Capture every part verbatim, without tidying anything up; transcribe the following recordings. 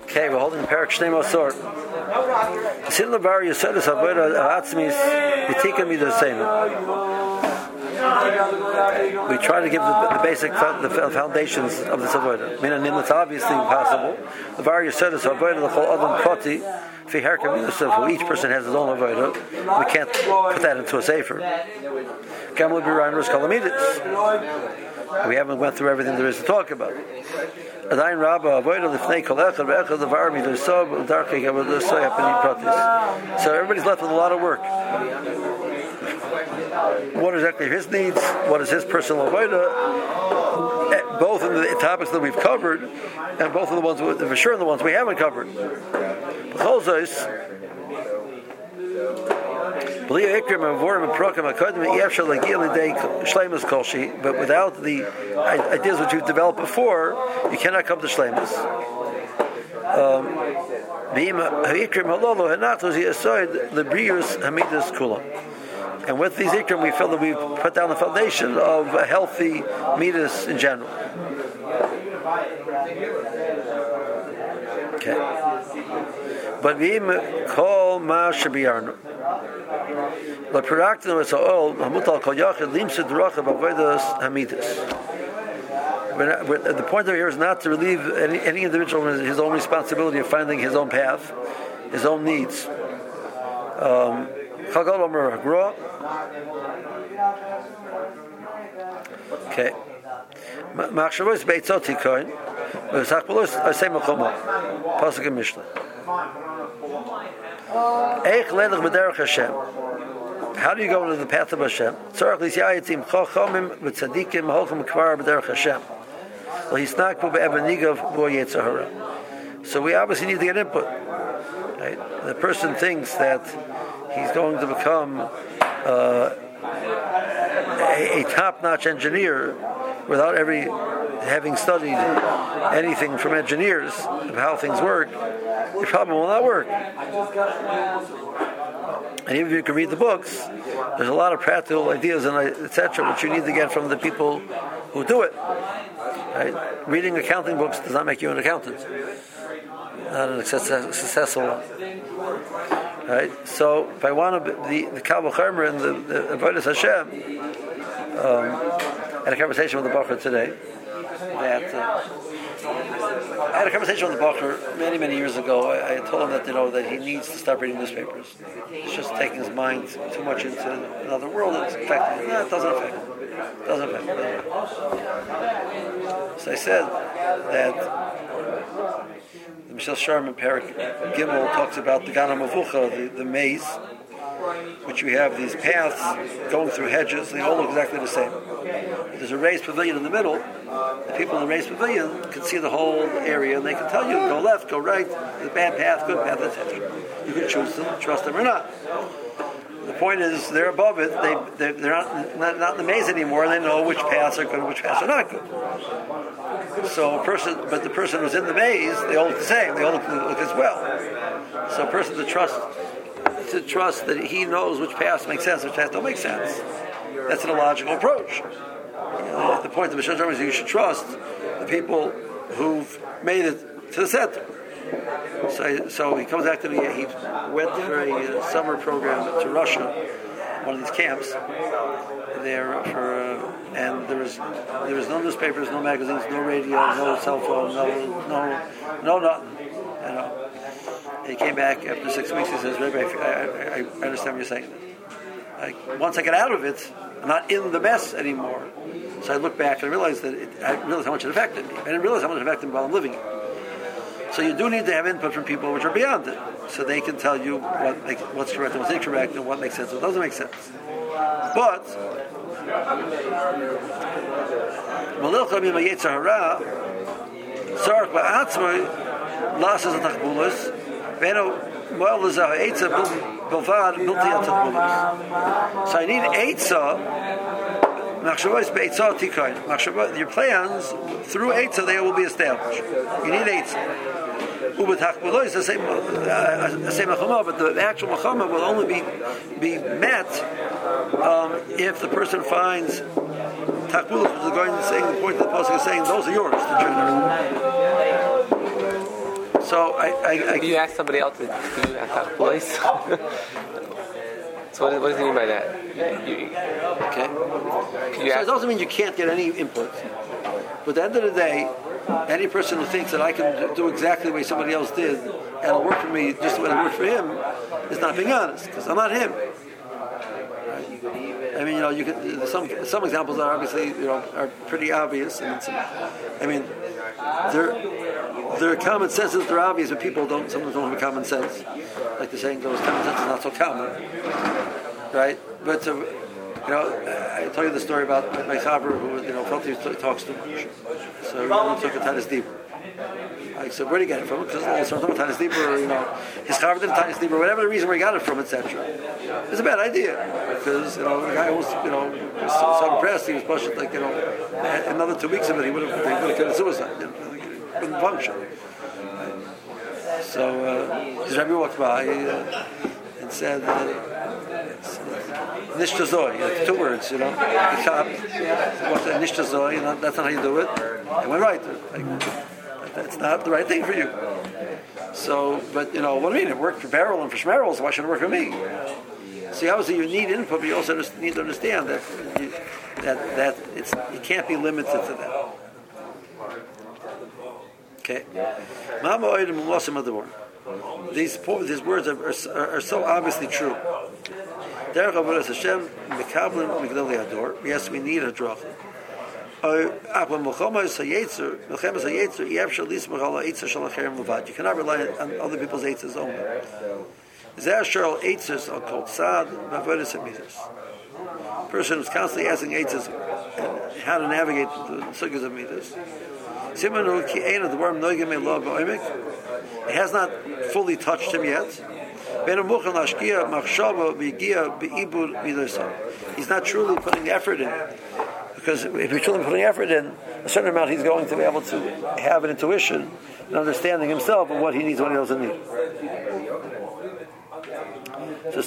Okay, we're holding the parak Shnei Masor. Sin levar Yesodus Avodah Atzmis V'Tikun Midoseinu. We try to give the, the basic the foundations of this avodah. I mean, it's obviously impossible. Levar Yesodus Avodah L'Chol Adam Prati V'Herkem Midoseinu. Each person has his own avodah. We can't put that into a sefer. Gamel B'Rayin Kalamidis. We haven't went through everything there is to talk about. So everybody's left with a lot of work. What exactly are his needs? What is his personal avodah? Both in the topics that we've covered, and both of the ones, for sure, the ones we haven't covered. But without the ideas which you've developed before, you cannot come to shleimus. Um, and with these ikrim, we feel that we've put down the foundation of a healthy midas in general. Okay. But we call ma shabiyarnu. The practice is all hamutal kol yachid limsud rachav avodas hamidus. The point over here is not to relieve any, any individual of his own responsibility of finding his own path, his own needs. Um, okay. Machshavos beitzot tikoin. V'sachpolos asay mechomo. Pasuk in Mishnah. Eich lelech b'derech Hashem. How do you go into the path of Hashem? Tzarech lisyayitzim chachamim v'tzadikim holchem kvar b'derech Hashem. Well, he's not put be'evanigav bo yetzahara. So we obviously need to get input. Right? The person thinks that he's going to become uh, a, a top-notch engineer without every having studied anything from engineers of how things work. It probably will not work. And even if you can read the books, there's a lot of practical ideas and et cetera which you need to get from the people who do it. Right? Reading accounting books does not make you an accountant. Not an successful one. Right? So if I want to be the Kal V'Chomer and the, the Avodas Hashem, um, I had a conversation with the Bacher today. That uh, I had a conversation with the Bacher many, many years ago. I, I told him that you know that he needs to stop reading newspapers. It's just taking his mind too much into another world. It's affecting him. No, it doesn't affect him. It doesn't affect him. So I said that the Michel Sharman Perik Gimel talks about the Gan HaMavucha, the, the maze, which we have these paths going through hedges. They all look exactly the same. There's a raised pavilion in the middle. The people in the raised pavilion can see the whole area, and they can tell you, go left, go right, the bad path, good path, et cetera. You can choose them, trust them or not. The point is, they're above it. They, they're, they're not, not not in the maze anymore. They know which paths are good and which paths are not good. So a person, but the person who's in the maze, they all look the same. They all look, look as well. So a person to trust, to trust that he knows which paths make sense, which paths don't make sense. That's an illogical approach. You know, the point of Mishal Sharma is you should trust the people who've made it to the center. So, so he comes back to me. He went for a uh, summer program to Russia, one of these camps there for, uh, and there was there was no newspapers, no magazines, no radio, no cell phone, no no no nothing. You know. And he came back after six weeks. He says, "Rabbi, I, I, I understand what you're saying. Like, once I get out of it, I'm not in the mess anymore." So I look back and I realized that it, I realized how much it affected me. I didn't realize how much it affected me while I'm living it. So you do need to have input from people which are beyond it, so they can tell you what make, what's correct and what's incorrect and what makes sense and what doesn't make sense. But so I need eitzah. Your plans through eitzah they will be established. You need eitzah. But the actual machama will only be be met um, if the person finds takbulos, which is going to saying the point that the pasuk is saying those are yours. The So I, I, I Do you ask somebody else to do at that place? So what, what does he mean by that? You, you, okay. Can you So ask? it doesn't mean you can't get any input. But at the end of the day, any person who thinks that I can do exactly the way somebody else did and it'll work for me just the way it worked for him is not being honest, because I'm not him. I mean, you know, you can. Some some examples are obviously, you know, are pretty obvious. And some, I mean, they're they're common sense that they're obvious, but people don't sometimes don't have common sense. Like the saying goes, common sense is not so common, right? But uh, you know, I told you the story about my chaver who, you know, felt he talks too much, so he took a Tanis Dibur. I said, where did he get it from? Because it's from Tanis Dibur, or, you know, his chaver did Tanis Dibur, whatever the reason where he got it from, et cetera. It's a bad idea because, you know, the guy was, you know, was so, so impressed. He was pushing like, you know, another two weeks of it, he would have, he would have committed suicide. You know, he couldn't function. So uh, his rabbi walked by uh, and said, "Nishtazoi," like two words, you know. He stopped. What's a nishtazoi? You know, that's not how you do it. And went right. Like, that's not the right thing for you. So, but you know, what do you mean? It worked for Beryl and for Shmerel, so why should it work for me? See, obviously you need input, but you also need to understand that you, that that it's you can't be limited to that. Okay. These these words are, are, are so obviously true. Yes, we need a drach. You cannot rely on other people's eitzes only. Person who's constantly asking eitzes how to navigate the sugyas of midas. It has not fully touched him yet. He's not truly putting effort in. Because if he's truly putting effort in, a certain amount he's going to be able to have an intuition and understanding himself of what he needs and what he doesn't need. So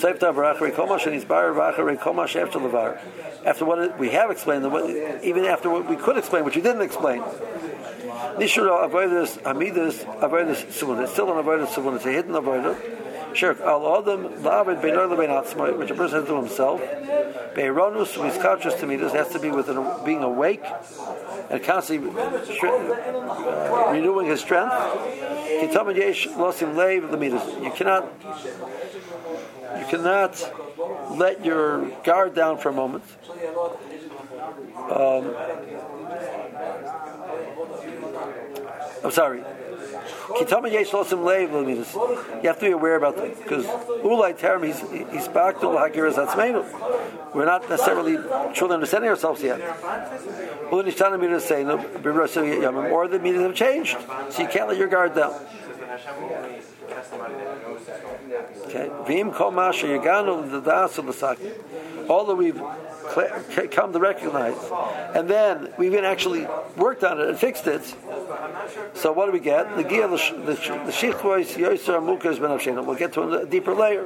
after what we have explained, even after what we could explain, which we didn't explain, Nishura avoidus amidus avoidus suvan. It's still an avoidus suvan. It's a hidden avoidus. Sure, al adam lavid beinor lebeinatzmai, which a person has to himself. Beironus, who is conscious to midas, has to be with an, being awake and constantly uh, renewing his strength. Kitamad yesh losim leiv lemidas. You cannot, you cannot let your guard down for a moment. Um, I'm sorry. You have to be aware about that because Ulai Terem, he's he's back to Hakiras Atzmeinu. We're not necessarily truly understanding ourselves yet. Or the meters have changed, so you can't let your guard down. Okay. All that we've come to recognize, and then we've even actually worked on it and fixed it. So what do we get? The gear, the the shichvois yoser amukas ben avshena. We'll get to a deeper layer.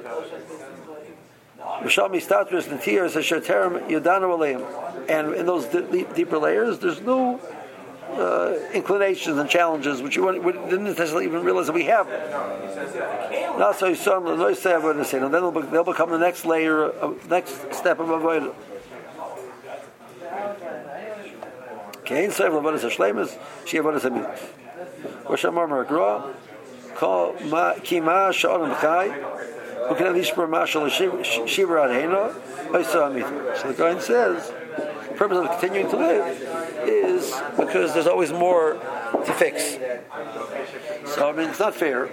And in those deeper layers, there's no uh, inclinations and challenges which you didn't necessarily even realize that we have. And then they'll, they'll become the next layer, of, next step of avoidance. Okay, so avodas hashleimus, she avodas hamidas. V'shamar margra, kol ma kima sha'olam b'chai, who can at least for mashal shiva adhena, oisa hamid. So the Kohen says, the purpose of continuing to live is because there's always more to fix. So I mean, it's not fair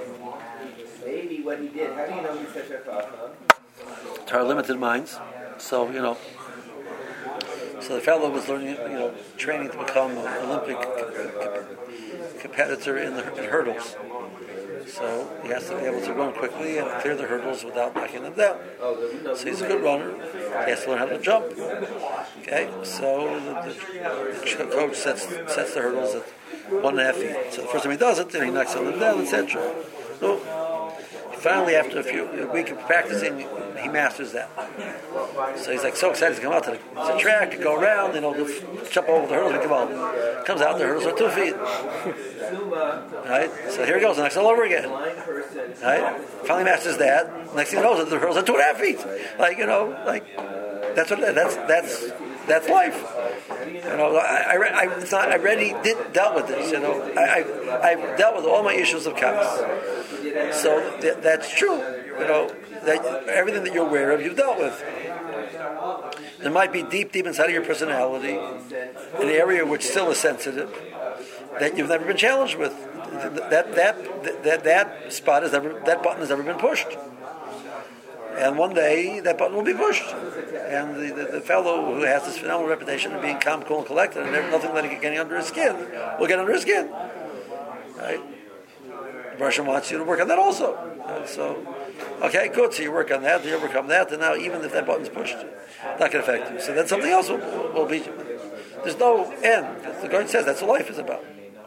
to our limited minds. So you know. So the fellow was learning, you know, training to become an Olympic competitor in the in hurdles. So he has to be able to run quickly and clear the hurdles without knocking them down. So he's a good runner. He has to learn how to jump. Okay, so the, the coach sets sets the hurdles at one and a half feet. So the first time he does it, then he knocks them down, et cetera. So finally, after a few a week of practicing, he masters that. So he's like so excited to come out to the, to the track, to go around, you know, to jump over the hurdles and come out. Comes out, the hurdles are two feet. Right? So here he goes, the next all over again. Right? Finally masters that. Next thing he knows, the hurdles are two and a half feet. Like, you know, like that's what that's that's that's life. You know, I, I, I, it's not, I already did, dealt with this. You know, I, I, I've dealt with all my issues of chaos. So th- that's true. You know, that everything that you're aware of, you've dealt with. There might be deep, deep inside of your personality, an area which still is sensitive, that you've never been challenged with. That that that that spot has never, that button has never been pushed. And one day, that button will be pushed. And the, the, the fellow who has this phenomenal reputation of being calm, cool, and collected, and nothing like getting under his skin, will get under his skin. Right? The Russian wants you to work on that also. And so, okay, good. So you work on that, you overcome that, and now even if that button's pushed, it's not going to affect you. So then something else will, will be. There's no end. The Goyen says that's what life is about.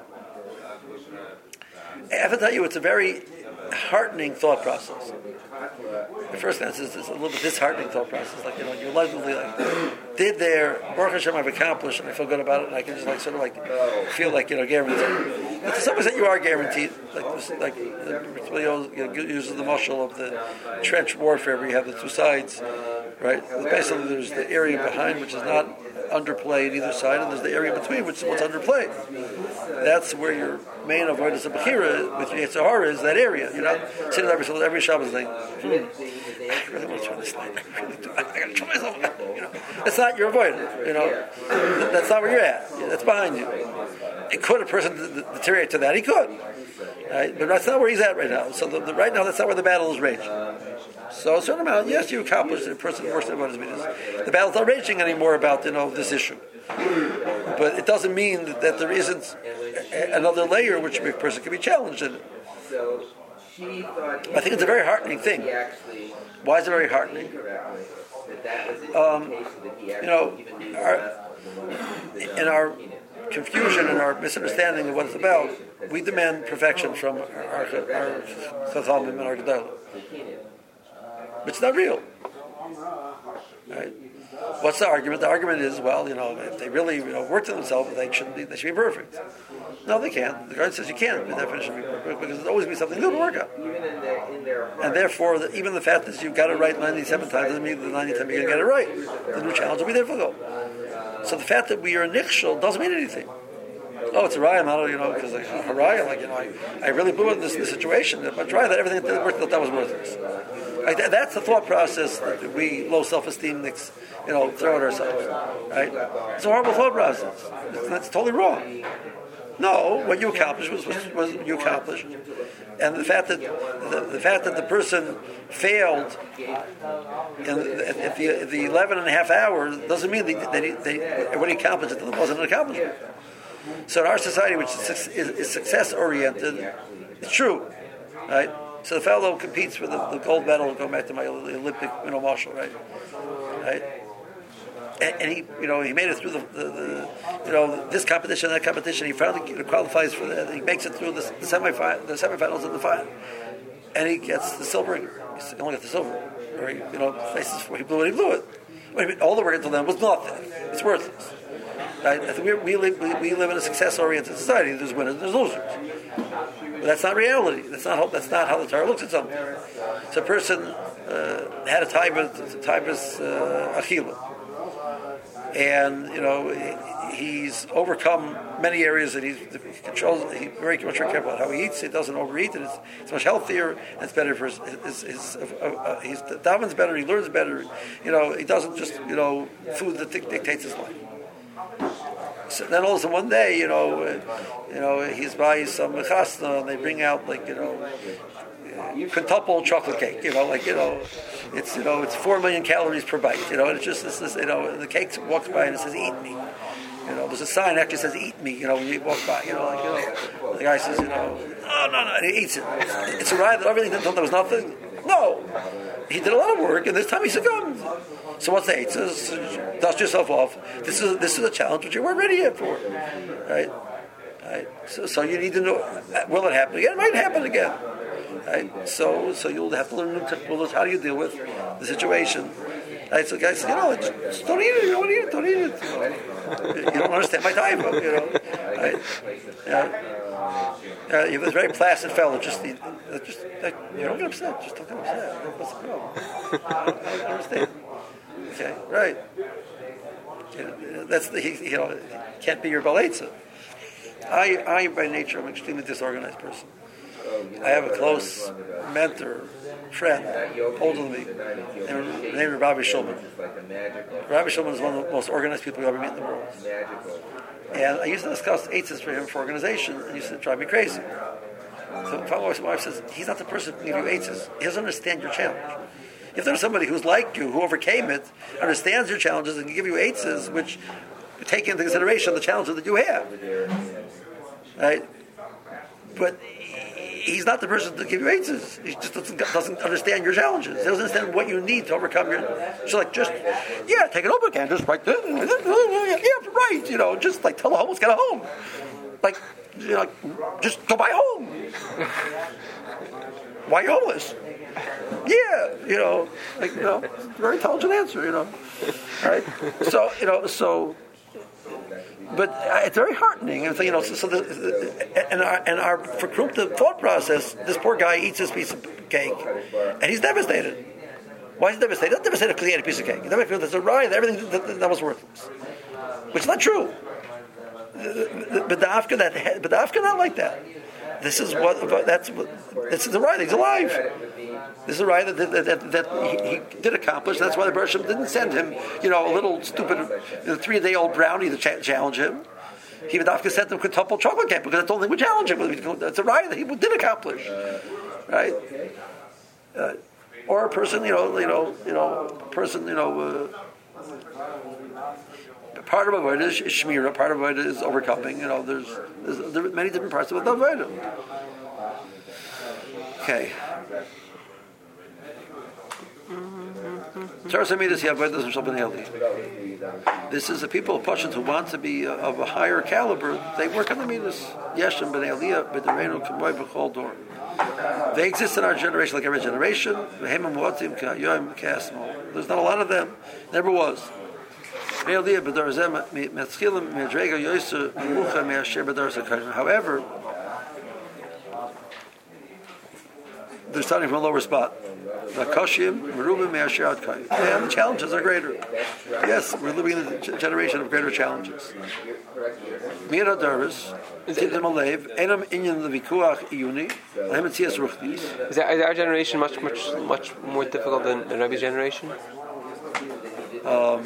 I have to tell you, it's a very heartening thought process. The first glance is, is a little bit disheartening thought process. Like, you know, you're literally like, did there, Baruch Hashem, I've accomplished, and I feel good about it, and I can just like sort of like feel like, you know, guaranteed. But to some extent, you are guaranteed. Like, this, like the Leo, you know, uses the muscle of the trench warfare where you have the two sides, right? Basically, there's the area behind which is not underplayed either side, and there's the area between which is what's underplayed. That's where your main avoidance of Bechira with your Yetzer Hara is that area. You're not sitting there every, every Shabbos saying, hmm, I really want to try this line. I really do. I, I got to try myself. You know, that's not your avoidance. You know, that's not where you're at. That's behind you. It could a person deteriorate to that? He could, right? But that's not where he's at right now. So the, the, right now, that's not where the battle is raging. So a certain amount, yes, you accomplished it. A person works than what is means. The battle's not raging anymore about, you know, this issue. But it doesn't mean that, that there isn't a, another layer which a person can be challenged in. I think it's a very heartening thing. Why is it very heartening? Um, you know, our, in our confusion and our misunderstanding of what it's about, we demand perfection from our Chachamim and our Gedalim. But it's not real. Right? What's the argument? The argument is, well, you know, if they really, you know, work on themselves, they should be, they should be perfect. No, they can't. The Guardian says you can't. By definition, be perfect because there's always be something new to work on. And therefore, the, even the fact that you got it right ninety-seven times doesn't mean the ninetieth time you're going to get it right. The new challenge will be difficult. So the fact that we are a nichshel doesn't mean anything. Oh, it's a raya, not, you know, because like a raya, like, you know, I, I really blew it in this, this situation. But raya, that everything that worked, that, that was worthless. Like that, that's the thought process that we low self-esteem, you know, throw at ourselves. Right? It's a horrible thought process. It's, that's totally wrong. No, what you accomplished was, was, was you accomplished, and the fact that the, the fact that the person failed in the, at the, the eleven and a half hours doesn't mean that they, they, they, what he accomplished it wasn't an accomplishment. So in our society, which is, is, is success oriented, it's true, right? So the fellow competes for the, the gold medal. Going back to my Olympic, you know, marshal, right? Right. And, and he, you know, he made it through the, the, the, you know, this competition, that competition. He finally qualifies for that. He makes it through the, the semifinals, the semifinals and the final, and he gets the silver. He only got the silver, or he, you know, faces he blew it. He blew it. Wait, all the work until then was nothing. It's worthless. Right? We, we live we, we live in a success-oriented society. There's winners, and there's losers. But that's not reality. That's not how, that's not how the Torah looks at something. So a person uh, had a taibas taibas uh, achila. And, you know, he's overcome many areas that he's, he controls. He's very much careful about how he eats. He doesn't overeat, and it's, it's much healthier. And it's better for his. his, his uh, uh, he's davens better. He learns better. You know, he doesn't just, you know, food that dictates his life. So then all of a sudden one day, you know, uh, you know, he's buying some chasna, and they bring out like, you know, quintuple chocolate cake, you know, like, you know, it's, you know, it's four million calories per bite, you know, and it's just this, this, you know, the cake walks by and it says, eat me. You know, there's a sign that actually says, eat me, you know, when you walk by, you know, like, you know, the guy says, you know, no, no, no, and he eats it. It's a ride that everything thought there was nothing. No. He did a lot of work, and this time he succumbed. So what's the eight? Says, dust yourself off. This is this is a challenge which you weren't ready yet for, right? Right. So, so you need to know: will it happen again? It might happen again. Right? So, so you'll have to learn new rules. How do you deal with the situation? Right? So, guys, you know, just, just don't eat it. You don't eat it. Don't eat it. You, know? You don't understand my type. You know, right? Yeah. Uh, he was a very placid fellow. Just, he, uh, just uh, you don't get upset. Just don't get upset. What's the problem? I don't, I don't understand. Okay, right. You know, that's the, he, you know, can't be your baletza. I, I by nature, I'm an extremely disorganized person. I have a close mentor, friend, older than me, named Rabbi Shulman. Rabbi Shulman is one of the most organized people you ever meet in the world. And I used to discuss eitzes for him for organization, and he used to drive me crazy. So my wife says, he's not the person who can give you eitzes. He doesn't understand your challenge. If there's somebody who's like you, who overcame it, understands your challenges, and can give you eitzes, which take into consideration the challenges that you have. Right? But he's not the person to give you eitzes. He just doesn't, doesn't understand your challenges. He doesn't understand what you need to overcome your... So like, just, yeah, take it over again. Just like, yeah, right. You know, just like tell the homeless, get a home. Like, you know, like, just go buy a home. Why are you homeless? Yeah, you know, like, you know, very intelligent answer, you know. Right? So, you know, so... But uh, it's very heartening, and you know. So, so the, and our and our for Krupp, the thought process. This poor guy eats his piece of cake, and he's devastated. Why is he devastated? He's not devastated because he ate a piece of cake. He's devastated because there's a riot. Everything that, that was worthless, which is not true. But the Afghan that, but the Afghan not like that. This is what that's what. This is a riot. He's alive. This is a riot that, that, that, that he, he did accomplish. That's why the Bershom didn't send him, you know, a little stupid you know, three-day-old brownie to cha- challenge him. He would have to send him quintuple chocolate cake because that's the only thing would challenge him. That's a riot that he did accomplish, right? Uh, or a person, you know, you know, you know, a person, you know. Uh, part of avodah is shmira. Part of avodah is overcoming. You know, there's, there's there are many different parts of avodah. Okay. This is the people of Pashut who want to be of a higher caliber. They work on the midas. Yeshem b'nei Aliyah b'derenu k'moy b'chol dor. They exist in our generation like every generation. There's not a lot of them. Never was. However, they're starting from a lower spot. And the challenges are greater. Yes, we're living in a generation of greater challenges. Is, is, that, is our generation much, much, much more difficult than the Rebbe's generation? Um,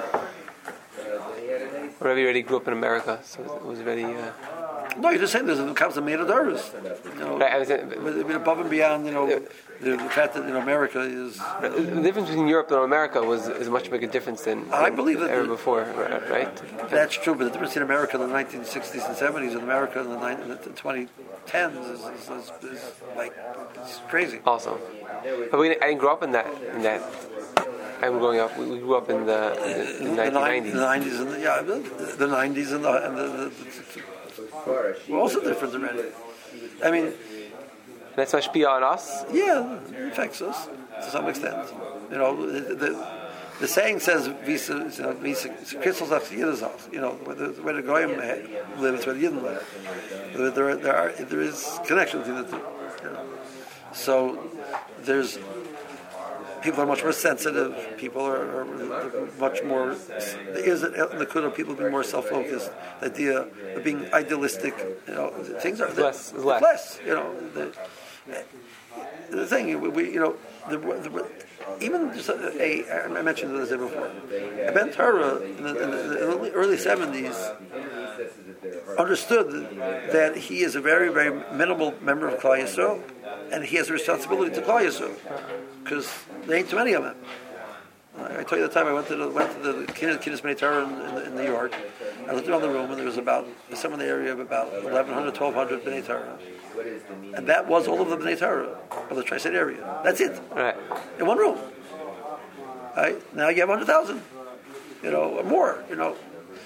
Rebbe already grew up in America, so it was very... Uh, No, you're just saying there's a comes to Meir Darvis. You know, right, I was saying, but, above and beyond, you know, the, the fact that you know America is the difference between Europe and America was is a much bigger difference than, than I believe that ever the, before, right? That's true, but the difference in America in the nineteen sixties and seventies and America in the, in the twenty tens is, is, is, is like it's crazy. Also, but we I didn't grow up in that in that. I'm growing up. We grew up in the, in the, the nineteen nineties. The nineties and the yeah, the, the nineties and the, and the, the, the we're also different already. I mean, that's much beyond us. Yeah, it affects us to some extent. You know, the the, the saying says "Visa, you know, visa crystals of Yiddish." You know, where the where the goyim live is where the Yidden live. There, there, there are there is connection between the two. You know, so there's. People are much more sensitive. People are, are much more. There is in the Kudah people being more self-focused. The idea of being idealistic. You know, things are less. less. less. You know, the, the thing we, you know, the, the, even just a, a. I mentioned this before. Ben Torah in the, in the early seventies understood that he is a very, very minimal member of Klal Yisrael, and he has a responsibility to Klal Yisrael because there ain't too many of them. I tell you the time I went to the went to the Kiddush B'nai Torah in, in New York. I looked around the room and there was about somewhere in the area of about eleven hundred, twelve hundred B'nai Torah, and that was all of the B'nai Torah of the Tri-State area. That's it, right? In one room. Right now you have one hundred thousand, you know, or more, you know.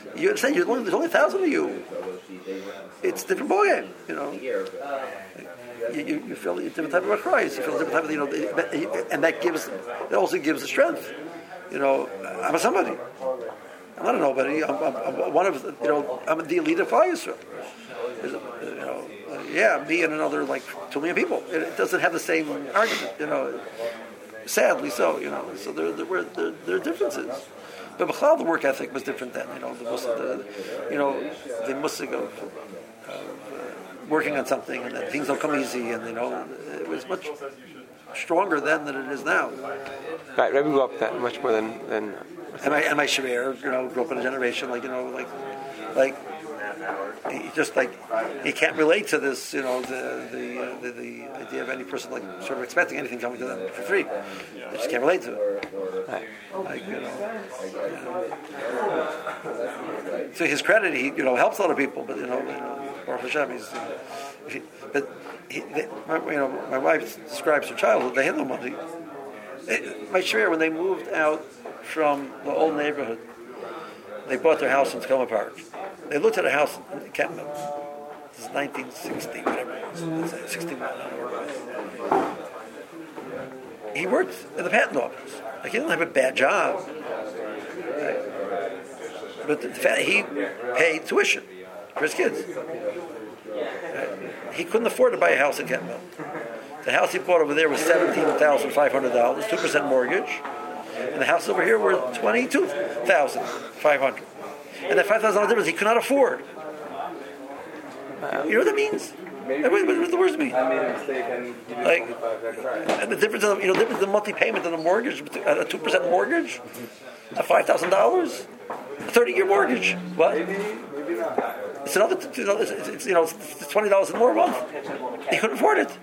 You understand? You're only, there's only a thousand of you. It's a different ballgame, you know. You, you, you feel a different type of a Christ. You feel a different type of, you know, and that gives, that also gives the strength. You know, I'm a somebody. I'm not a nobody. I'm, I'm, I'm one of, you know, I'm the elite of Klal Yisrael. You know, uh, yeah, me and another like two million people. It, it doesn't have the same argument, you know. Sadly, so you know. So there, there were there, there are differences. But B'chlal, the work ethic was different then. You know, the, the you know the musig of, of uh, working on something, and that things don't come easy, and you know, it was much stronger then than it is now. Right, Rebbe grew up that much more than than. And my and my Shaver, you know, grew up in a generation like you know, like like he just like he can't relate to this, you know, the the, uh, the the idea of any person like sort of expecting anything coming to them for free. They just can't relate to it. Right. Like you know, you know. To his credit, he you know helps a lot of people, but you know, you know Baruch Hashem, he's. You know, he, but he, they, my, you know, my wife describes her childhood. They had no money. It, my Shaver, when they moved out from the old neighborhood, they bought their house in Tacoma Park. They looked at a house in Kentman. This is nineteen sixty, whatever it was. sixty-one. He worked in the patent office. Like, he didn't have a bad job. Right? But the fact he paid tuition for his kids. Right? He couldn't afford to buy a house in Kentman. The house he bought over there was seventeen thousand five hundred dollars, two percent mortgage. And the houses over here were twenty-two thousand five hundred dollars. And that five thousand dollars difference he could not afford. You know what that means? What, what, what does the words mean? I made a mistake and like, and the difference, of, you know, the difference in the monthly payment on a mortgage, a two percent mortgage, a five thousand dollars, a thirty-year mortgage. What? It's another, you know, it's, it's, you know, it's twenty dollars more a month. He couldn't afford it.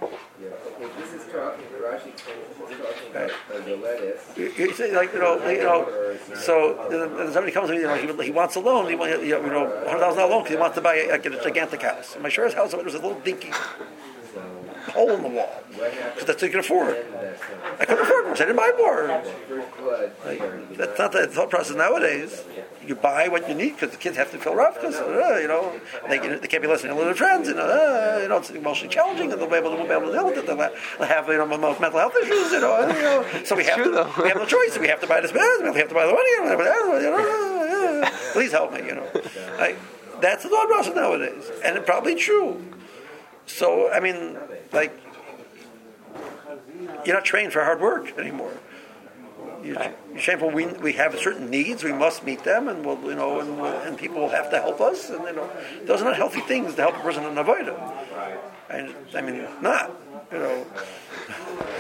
Right. You, you say, like you know, you know. So uh, somebody comes to me, you know, he, he wants a loan. He wants, you know, one hundred thousand dollar loan because he wants to buy a, a, a gigantic house. And my Shaver's house, it was a little dinky hole in the wall because that's what you can afford. I couldn't afford more, so I didn't buy more. Like, that's not the thought process nowadays. You buy what you need because the kids have to feel rough because uh, you know they, they can't be listening to their friends. You know, uh, you know it's emotionally challenging, and they'll be able to, won't be able to deal with it. They'll have you know mental health issues. You know, and, you know so we have to though. we have no choice. We have to buy this business. We have to buy the money. You know, uh, please help me. You know, like, that's the thought process nowadays, and it's probably true. So I mean, like, you're not trained for hard work anymore. You're, you're trained for we we have certain needs, we must meet them, and we'll, you know, and, we'll, and people will have to help us, and you know, those are not healthy things to help a person in avodah. And I mean, not, you know.